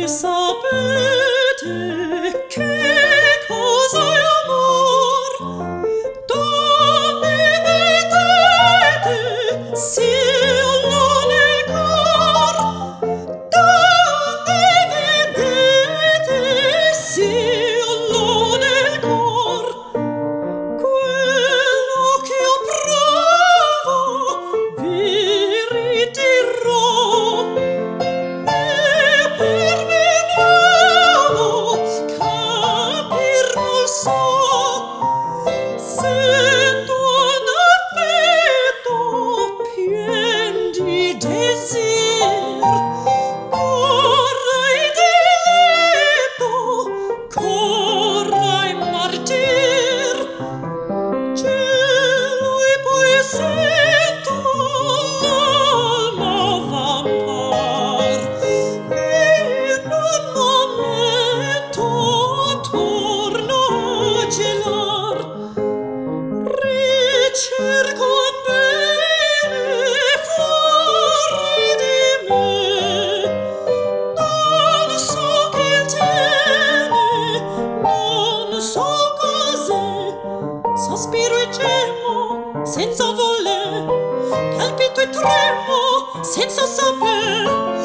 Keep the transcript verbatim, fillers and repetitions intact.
sapete che cosa è amor? Donne vedete, sì o no nel cor? Donne vedete, sì o no nel cor? Quello che io provo vi ridirò. Per me nuovo capir non so, sento un affetto pien di desir, corrai diletto, corrai martir, cielo e poi sento l'alma vampar. In un momento torno a gelar, ricerco bene fuori di me, non so che tiene, non so cos'è, sospiro e gemo senza voler, palpito e tremo senza saper.